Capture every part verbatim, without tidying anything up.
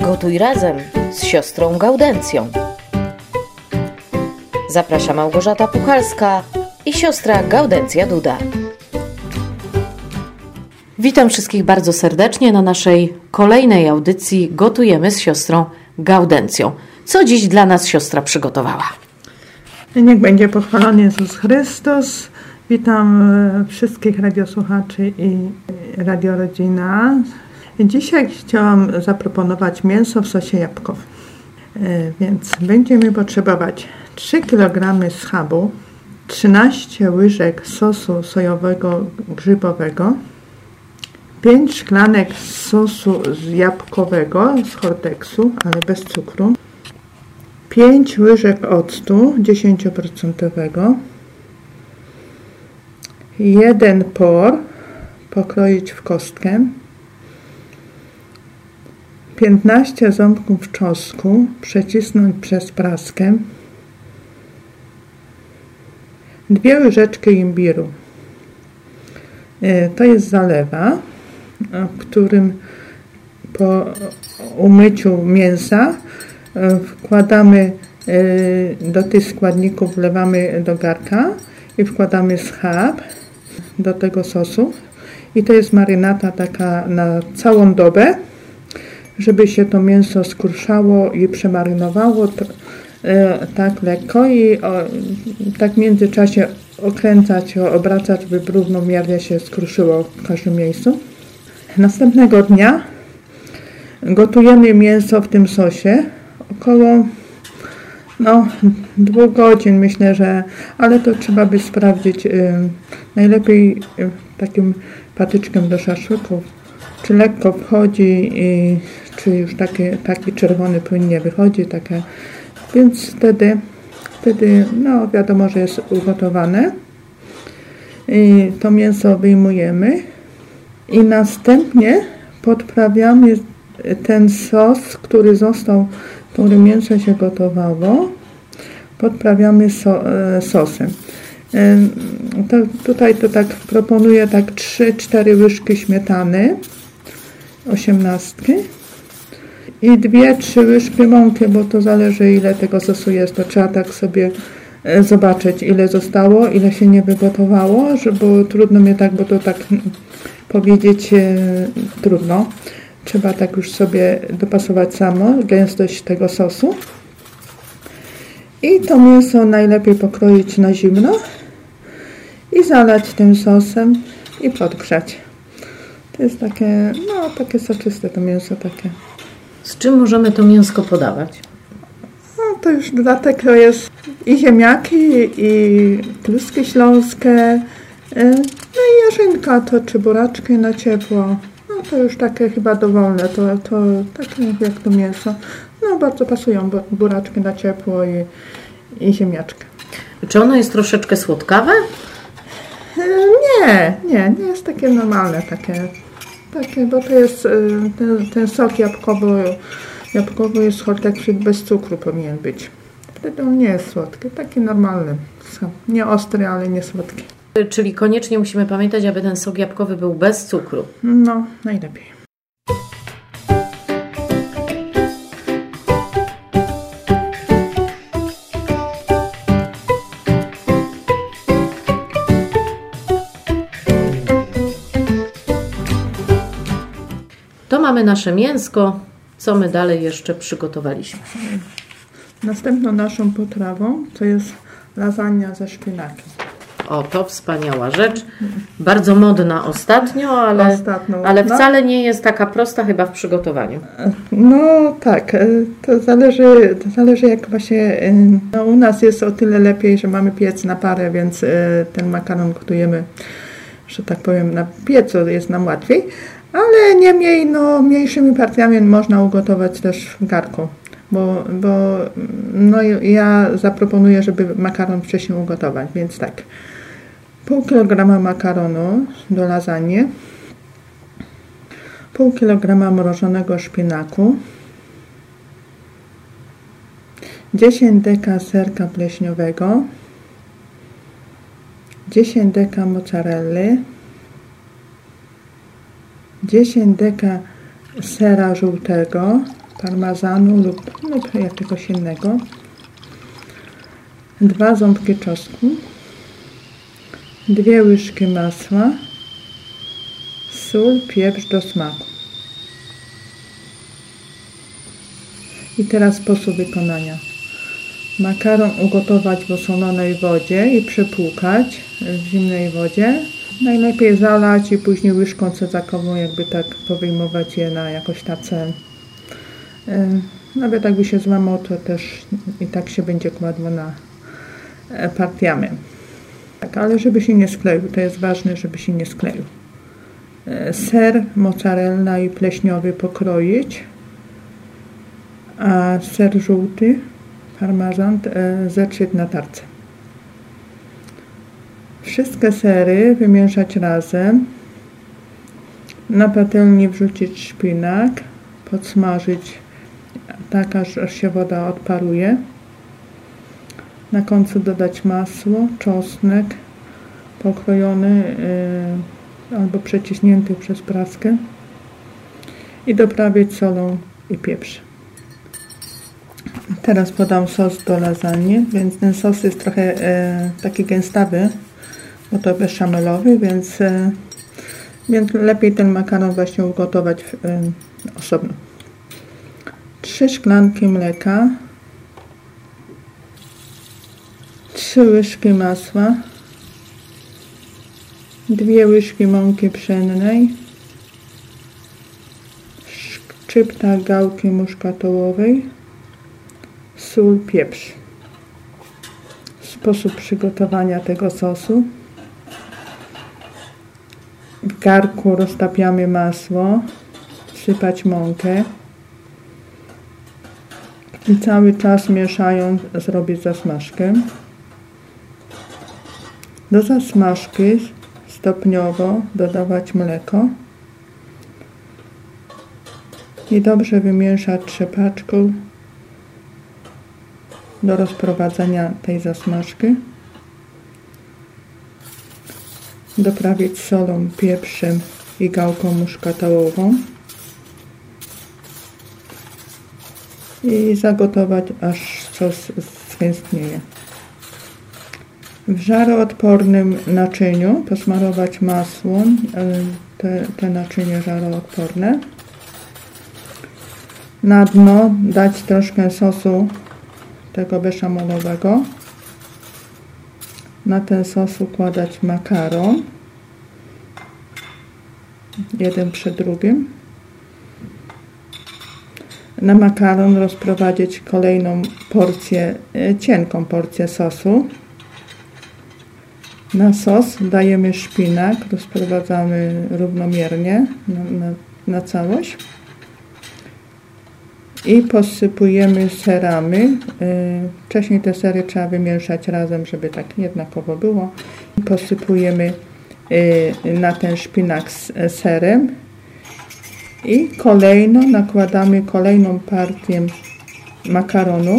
Gotuj razem z siostrą Gaudencją. Zaprasza Małgorzata Puchalska i siostra Gaudencja Duda. Witam wszystkich bardzo serdecznie na naszej kolejnej audycji Gotujemy z siostrą Gaudencją. Co dziś dla nas siostra przygotowała? Niech będzie pochwalony Jezus Chrystus. Witam wszystkich radiosłuchaczy i Radio Rodzina. Dzisiaj chciałam zaproponować mięso w sosie jabłkowym. Więc będziemy potrzebować trzy kilogramy schabu, trzynaście łyżek sosu sojowego grzybowego, pięć szklanek sosu jabłkowego z Hortexu, ale bez cukru, pięć łyżek octu dziesięć procent, jeden por pokroić w kostkę, piętnaście ząbków czosnku przecisnąć przez praskę, dwie łyżeczki imbiru. To jest zalewa, w którym po umyciu mięsa wkładamy do tych składników, wlewamy do garka i wkładamy schab do tego sosu. I to jest marynata taka na całą dobę, żeby się to mięso skruszało i przemarynowało tak lekko i o, tak w międzyczasie okręcać, obracać, żeby równomiernie się skruszyło w każdym miejscu. Następnego dnia gotujemy mięso w tym sosie około no, dwóch godzin, myślę, że, ale to trzeba by sprawdzić y, najlepiej y, takim patyczkiem do szaszłyków, czy lekko wchodzi i czy już taki, taki czerwony płynnie wychodzi, takie, więc wtedy, wtedy no wiadomo, że jest ugotowane. I to mięso wyjmujemy i następnie podprawiamy ten sos, który został, który mięso się gotowało, podprawiamy so, sosem. To, tutaj to tak proponuję tak trzy cztery łyżki śmietany, osiemnastki i dwie trzy łyżki mąki, bo to zależy ile tego sosu jest, to trzeba tak sobie zobaczyć ile zostało, ile się nie wygotowało, żeby trudno mnie tak, bo to tak powiedzieć e, trudno. Trzeba tak już sobie dopasować samo gęstość tego sosu. I to mięso najlepiej pokroić na zimno i zalać tym sosem i podgrzać. To jest takie, no takie soczyste to mięso takie. Z czym możemy to mięsko podawać? No to już dodatek to jest i ziemniaki, i kluski śląskie, no i jarzynka, to czy buraczki na ciepło. No to już takie chyba dowolne, to, to takie jak to mięso. No bardzo pasują buraczki na ciepło i, i ziemniaczkę. Czy ono jest troszeczkę słodkawe? Nie, nie, nie jest takie normalne, takie, takie bo to jest ten, ten sok jabłkowy, jabłkowy jest Hortexu, bez cukru powinien być. Wtedy on nie jest słodki, taki normalny, nie ostry, ale nie słodki. Czyli koniecznie musimy pamiętać, aby ten sok jabłkowy był bez cukru. No, najlepiej. To mamy nasze mięsko. Co my dalej jeszcze przygotowaliśmy? Następną naszą potrawą to jest lasagna ze szpinakiem. O, to wspaniała rzecz. Bardzo modna ostatnio, ale, Ostatnio, ale no. wcale nie jest taka prosta chyba w przygotowaniu. No tak, to zależy, to zależy jak właśnie, no u nas jest o tyle lepiej, że mamy piec na parę, więc ten makaron gotujemy, że tak powiem, na piecu jest nam łatwiej, ale niemniej, no mniejszymi partiami można ugotować też w garku. Bo, bo no ja zaproponuję, żeby makaron wcześniej ugotować, więc tak. Pół kilograma makaronu do lasagne, pół kilograma mrożonego szpinaku, dziesięć deka serka pleśniowego, dziesięć deka mozzarelli, dziesięć deka sera żółtego, parmezanu lub, lub jakiegoś innego, dwa ząbki czosnku, dwie łyżki masła, sól, pieprz do smaku. I teraz sposób wykonania. Makaron ugotować w osolonej wodzie i przepłukać w zimnej wodzie. Najlepiej zalać i później łyżką cezakową jakby tak powyjmować je na jakąś tacę. Nawet jakby się złamał, to też i tak się będzie kładło na partiamy. Tak, ale żeby się nie skleił, to jest ważne, żeby się nie skleił. Ser mozzarella i pleśniowy pokroić, a ser żółty, parmezan, zetrzeć na tarce. Wszystkie sery wymieszać razem. Na patelni wrzucić szpinak, podsmażyć tak, aż, aż się woda odparuje. Na końcu dodać masło, czosnek pokrojony yy, albo przeciśnięty przez praskę i doprawić solą i pieprz. Teraz podam sos do lasagne, więc ten sos jest trochę e, taki gęstawy, bo to beszamelowy, więc, e, więc lepiej ten makaron właśnie ugotować e, osobno. Trzy szklanki mleka, trzy łyżki masła, dwie łyżki mąki pszennej, szczypta gałki muszkatołowej, sól, pieprz. Sposób przygotowania tego sosu. W garnku roztapiamy masło, sypać mąkę i cały czas mieszając zrobić zasmażkę. Do zasmażki stopniowo dodawać mleko i dobrze wymieszać trzepaczką do rozprowadzenia tej zasmażki. Doprawić solą, pieprzem i gałką muszkatołową i zagotować, aż sos zgęstnieje. W żaroodpornym naczyniu posmarować masłem te, te naczynie żaroodporne. Na dno dać troszkę sosu tego beszamelowego. Na ten sos układać makaron, jeden przy drugim. Na makaron rozprowadzić kolejną porcję, cienką porcję sosu. Na sos dajemy szpinak, rozprowadzamy równomiernie na, na, na całość. I posypujemy serami. Wcześniej te sery trzeba wymieszać razem, żeby tak jednakowo było. Posypujemy na ten szpinak z serem i kolejno nakładamy kolejną partię makaronu.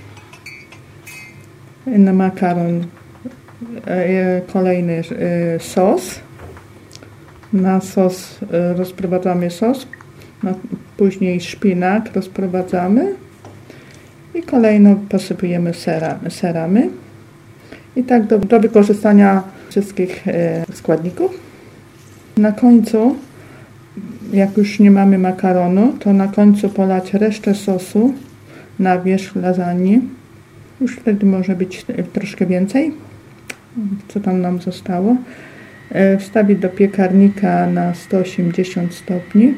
Na makaron kolejny sos. Na sos rozprowadzamy sos. No, później szpinak rozprowadzamy i kolejno posypujemy sera, serami. I tak do, do wykorzystania wszystkich e, składników. Na końcu, jak już nie mamy makaronu, to na końcu polać resztę sosu na wierzch lasagne. Już wtedy może być troszkę więcej, co tam nam zostało. E, wstawić do piekarnika na sto osiemdziesiąt stopni.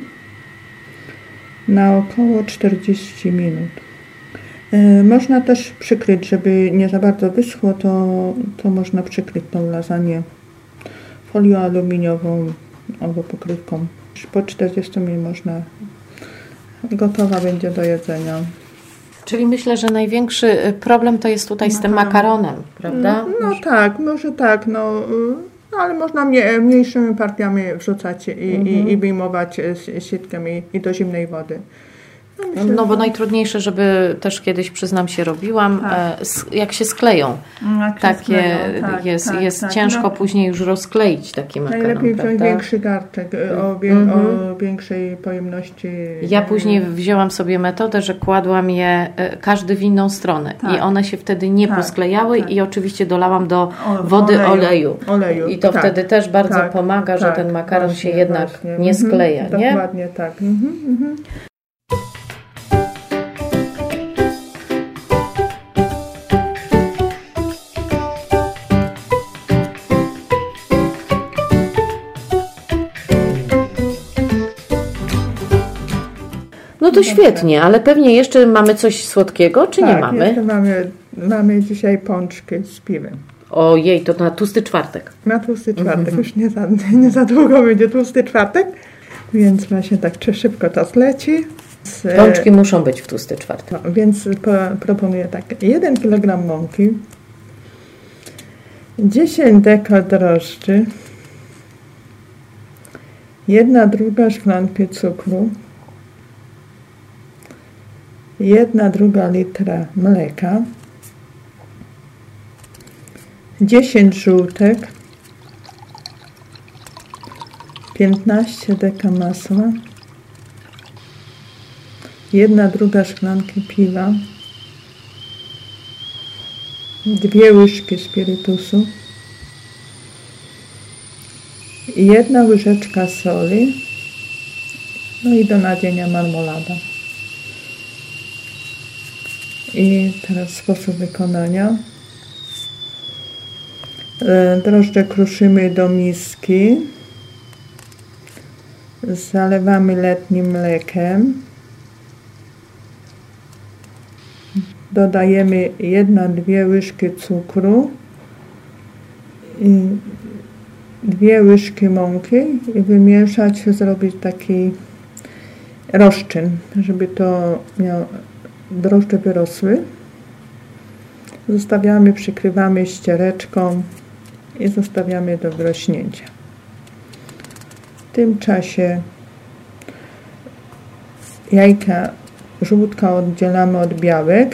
Na około czterdzieści minut. Yy, można też przykryć, żeby nie za bardzo wyschło, to, to można przykryć tą lasagne folią aluminiową albo pokrywką. Po czterdziestu minut można, gotowa będzie do jedzenia. Czyli myślę, że największy problem to jest tutaj Makaron. z tym makaronem, prawda? No, no tak, może tak, no, no ale można mniej, mniejszymi partiami wrzucać i, mhm. i, i wyjmować sitkiem i, i do zimnej wody. No, myślę, No bo że- najtrudniejsze, żeby też kiedyś, przyznam się, robiłam, Tak. e, s- jak się skleją. Jak się Takie skleją, tak, jest, tak, jest tak. ciężko No, później już rozkleić taki makaron, najlepiej wziąć prawda? większy garczek e, o, wie, Mhm. o większej pojemności. Ja później wzięłam sobie metodę, że kładłam je e, każdy w inną stronę Tak. i one się wtedy nie Tak, posklejały tak. i oczywiście dolałam do O- wody oleju. oleju. Oleju, I to tak, wtedy też bardzo tak, pomaga, że tak, ten makaron właśnie, się jednak właśnie. nie Mhm, skleja, nie? Dokładnie tak. Mhm, mhm. No to świetnie, ale pewnie jeszcze mamy coś słodkiego, czy tak, nie mamy? jeszcze mamy? Mamy dzisiaj pączki z piwem. Ojej, to na tłusty czwartek. Na tłusty czwartek, już nie za, nie za długo będzie tłusty czwartek, więc właśnie tak czy szybko czas leci. Z, e, Pączki muszą być w tłusty czwartek. No, więc po, proponuję tak, jeden kilogram mąki, dziesięć deko drożdży, jedna druga szklanki cukru, jedna druga litra mleka, dziesięć żółtek, piętnaście deka masła, jedna druga szklanki piwa, dwie łyżki spirytusu, jedna łyżeczka soli, no i do nadzienia marmolada. I teraz sposób wykonania. E, Drożdże kruszymy do miski, zalewamy letnim mlekiem, dodajemy jedna dwie łyżki cukru i dwie łyżki mąki i wymieszać, zrobić taki rozczyn, żeby to miał, drożdże wyrosły. Zostawiamy, przykrywamy ściereczką i zostawiamy do wyrośnięcia. W tym czasie jajka, żółtka oddzielamy od białek.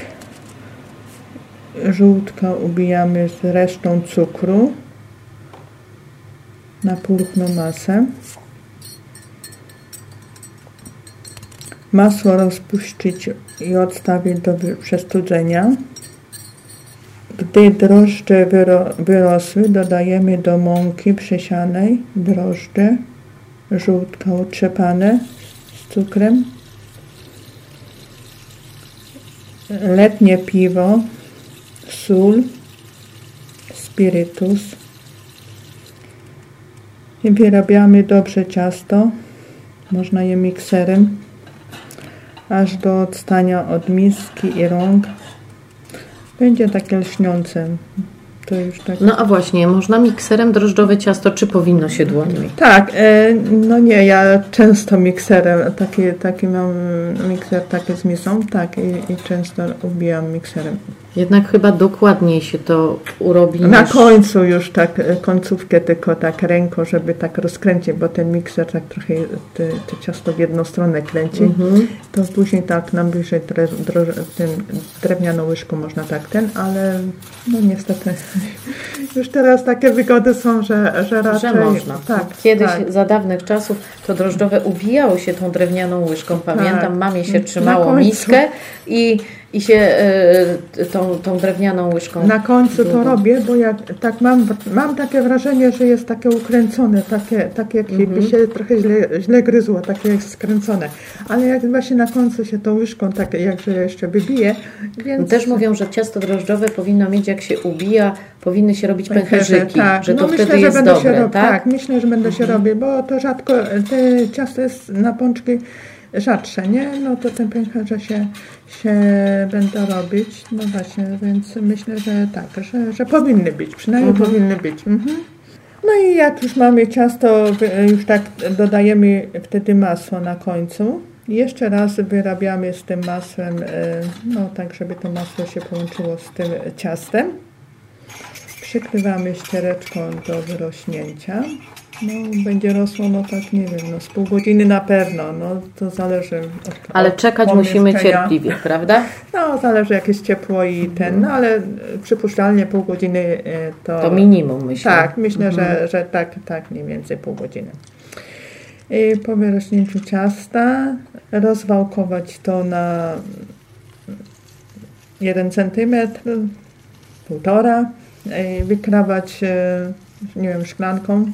Żółtka ubijamy z resztą cukru na pulchną masę. Masło rozpuścić i odstawić do przestudzenia. Gdy drożdże wyro, wyrosły, dodajemy do mąki przesianej drożdże, żółtka utrzepane z cukrem, letnie piwo, sól, spirytus i wyrabiamy dobrze ciasto, można je mikserem, aż do odstania od miski i rąk. Będzie takie lśniące. To już tak. No a właśnie, można mikserem drożdżowe ciasto, czy powinno się dłońmi? Tak, e, no nie, ja często mikserem, taki, taki mam mikser taki z misą, tak, i, i często ubijam mikserem. Jednak chyba dokładniej się to urobi Na niż... końcu już tak, e, końcówkę tylko tak ręką, żeby tak rozkręcić, bo ten mikser tak trochę te, te ciasto w jedną stronę kręci, Mhm. to później tak nam bliżej dre, dro, tym drewnianą łyżką można tak ten, ale no niestety już teraz takie wygody są, że, że raczej... Że można. Tak, Kiedyś, tak. za dawnych czasów, to drożdżowe ubijało się tą drewnianą łyżką. Pamiętam, Tak. mamie się Na trzymało końcu. miskę i, i się e, tą, tą drewnianą łyżką... Na końcu to długą. robię, bo jak tak mam, mam takie wrażenie, że jest takie ukręcone, takie, takie jakby Mhm. się trochę źle, źle gryzło, takie jak skręcone. Ale jak właśnie na końcu się tą łyżką tak jakże jeszcze wybije, więc... Też mówią, że ciasto drożdżowe powinno mieć, jak się ubija, powinny się robić Pęcherze, pęcherzyki, tak. że to no wtedy myślę, jest że będę dobre, się robi, tak? tak? Myślę, że będę się robić, bo to rzadko, te ciasto jest na pączki rzadsze, nie? No to te pęcherze się, się będą robić, no właśnie, więc myślę, że tak, że, że powinny być, przynajmniej Mhm. powinny być. Mhm. No i jak już mamy ciasto, już tak dodajemy wtedy masło na końcu. Jeszcze raz wyrabiamy z tym masłem, no tak, żeby to masło się połączyło z tym ciastem. przykrywamy ściereczką do wyrośnięcia. No, będzie rosło, no tak, nie wiem, no z pół godziny na pewno, no to zależy. Od, ale od czekać musimy cierpliwie, prawda? No, zależy jak jest ciepło i ten, mhm. no ale przypuszczalnie pół godziny to... To minimum, myślę. Tak, myślę, mhm. że, że tak, tak mniej więcej pół godziny. I po wyrośnięciu ciasta rozwałkować to na jeden centymetr, półtora, wykrawać, nie wiem, szklanką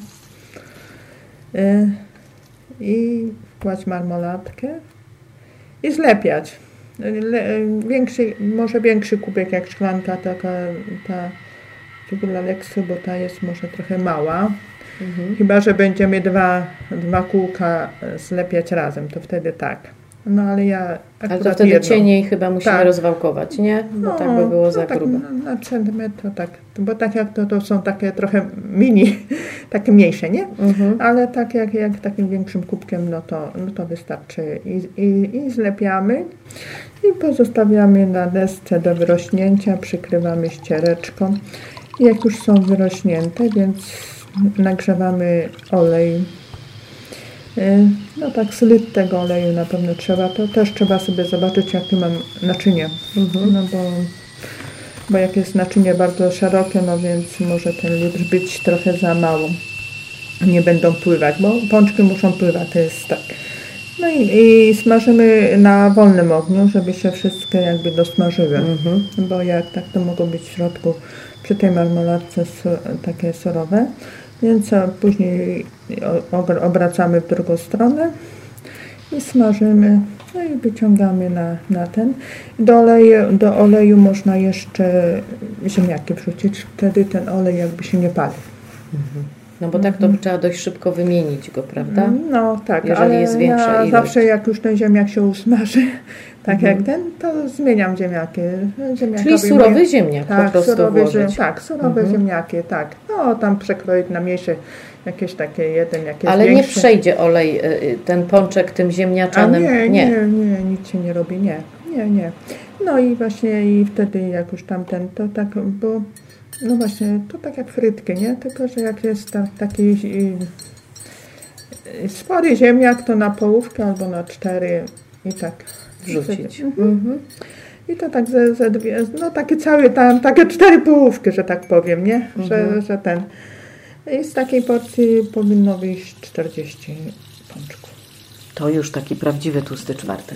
i wkładać marmolatkę i zlepiać. Większy, może większy kubek jak szklanka, taka ta figura Lexy, bo ta jest może trochę mała. Mhm. Chyba że będziemy dwa, dwa kółka zlepiać razem, to wtedy tak. No ale ja Ale to wtedy jedną. Cieniej chyba musimy tak. rozwałkować, nie? Bo no, tak by było no, za tak, grube. Na, na centymetr to tak, bo tak jak to, to są takie trochę mini, takie mniejsze, nie? Mhm. Ale tak jak, jak takim większym kubkiem, no to, no to wystarczy. I, i, I zlepiamy i pozostawiamy na desce do wyrośnięcia, przykrywamy ściereczką. I jak już są wyrośnięte, więc nagrzewamy olej. No tak, z litr tego oleju na pewno trzeba. To też trzeba sobie zobaczyć, jakie mam naczynie. Mhm. No bo, bo jak jest naczynie bardzo szerokie, no więc może ten litr być trochę za mało. Nie będą pływać, bo pączki muszą pływać, to jest tak. No i, i smażymy na wolnym ogniu, żeby się wszystkie jakby dosmażyły. Mhm. Bo jak tak, to mogą być w środku przy tej marmoladce takie surowe. Więc później obracamy w drugą stronę i smażymy, no i wyciągamy na, na ten. Do oleju, do oleju można jeszcze ziemniaki wrzucić, wtedy ten olej jakby się nie pali. Mhm. No bo tak to mhm. trzeba dość szybko wymienić go, prawda? No tak, jeżeli ale jest większa ja ilość. Zawsze jak już ten ziemniak się usmaży, tak mhm. jak ten, to zmieniam ziemniaki. Czyli surowy moje... ziemniak tak, po prostu surowy włożyć. Ziem... Tak, surowe mhm. ziemniaki, tak. No tam przekroić na mniejsze, jakieś takie jeden, jakieś Ale większe. nie przejdzie olej, ten pączek tym ziemniaczanym? A nie, nie, nie, nie, nic się nie robi, nie, nie, nie. No i właśnie i wtedy jak już tamten, to tak, bo no właśnie, to tak jak frytki, nie? Tylko, że jak jest ta, taki i, i spory ziemniak, to na połówkę albo na cztery i tak wrzucić. Mhm. Mhm. I to tak ze, ze dwie, no takie całe tam, takie cztery połówki, że tak powiem, nie? Mhm. Że, że ten. I z takiej porcji powinno wyjść czterdzieści pączków. To już taki prawdziwy tłusty czwartek.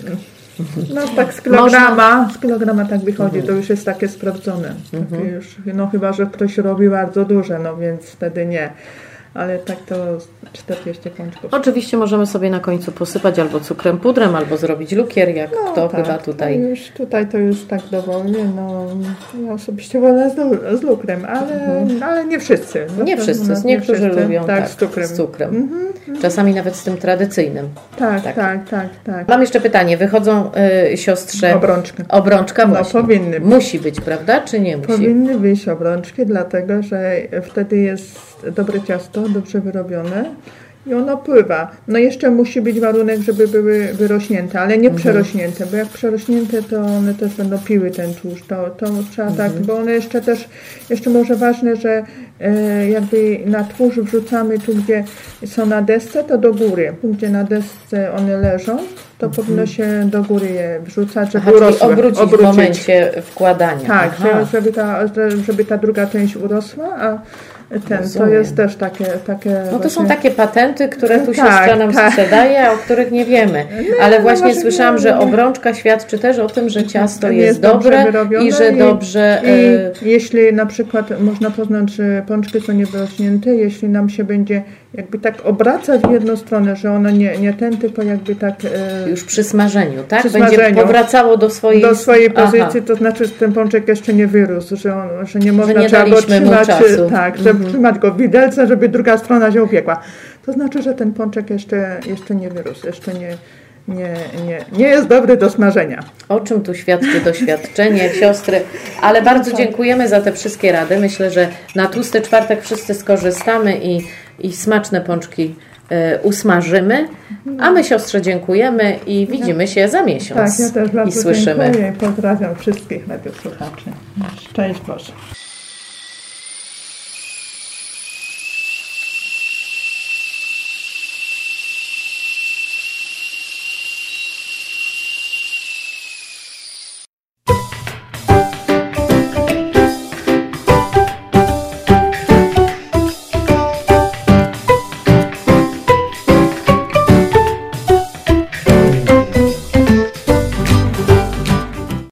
No tak z kilograma, Można... z kilograma tak wychodzi, mhm. to już jest takie sprawdzone. Mhm. Takie już, no chyba, że ktoś robi bardzo duże, no więc wtedy nie. Ale tak to czterdzieści pączków. Oczywiście możemy sobie na końcu posypać albo cukrem pudrem, albo zrobić lukier, jak no, to tak, chyba tutaj. To już, tutaj to już tak dowolnie, no ja osobiście wolę z, z lukrem, ale, mhm. ale nie wszyscy. No, nie wszyscy, no, niektórzy nie wszyscy. lubią tak, tak, z cukrem. Z cukrem. Mhm. Czasami nawet z tym tradycyjnym. Tak, tak, tak, tak, tak. Mam jeszcze pytanie, wychodzą y, siostrze... Obrączki. Obrączka właśnie. No powinny być. Musi być, prawda, czy nie musi? Powinny być obrączki, dlatego że wtedy jest dobre ciasto, dobrze wyrobione i ono pływa. No jeszcze musi być warunek, żeby były wyrośnięte, ale nie mhm. przerośnięte, bo jak przerośnięte, to one też będą piły ten tłuszcz. To, to trzeba mhm. tak, bo one jeszcze też, jeszcze może ważne, że e, jakby na tłuszcz wrzucamy tu, gdzie są na desce, to do góry. Tu, gdzie na desce one leżą, to mhm. powinno się do góry je wrzucać, żeby Aha, urosły. Obrócić, obrócić w momencie wkładania. Tak, żeby ta, żeby ta druga część urosła, a ten, to jest też takie... takie no to właśnie... są takie patenty, które tu tak, siostra nam tak. sprzedaje, a o których nie wiemy. No, Ale no właśnie właśnie słyszałam, nie, że nie. obrączka świadczy też o tym, że ciasto jest, jest dobre wyrobione i że i, dobrze... I y... jeśli na przykład można poznać, że pączki są niewyrośnięte, jeśli nam się będzie jakby tak obracać w jedną stronę, że ono nie, nie ten, tylko jakby tak... E... Już przy smażeniu, tak? Przy będzie smażeniu. powracało do swojej... Do swojej pozycji, Aha. to znaczy, że ten pączek jeszcze nie wyrósł, że, on, że nie można że nie trzeba go trzymać, czasu. tak, żeby mhm. trzymać go w widelce, żeby druga strona się upiekła. To znaczy, że ten pączek jeszcze, jeszcze nie wyrósł, jeszcze nie, nie, nie, nie jest dobry do smażenia. O czym tu świadczy doświadczenie siostry, ale bardzo dziękujemy za te wszystkie rady. Myślę, że na tłusty czwartek wszyscy skorzystamy i, i smaczne pączki y, usmażymy, a my siostrze dziękujemy i widzimy się za miesiąc. Tak, ja też bardzo i słyszymy. dziękuję i pozdrawiam wszystkich radiosłuchaczy. Szczęść Boże.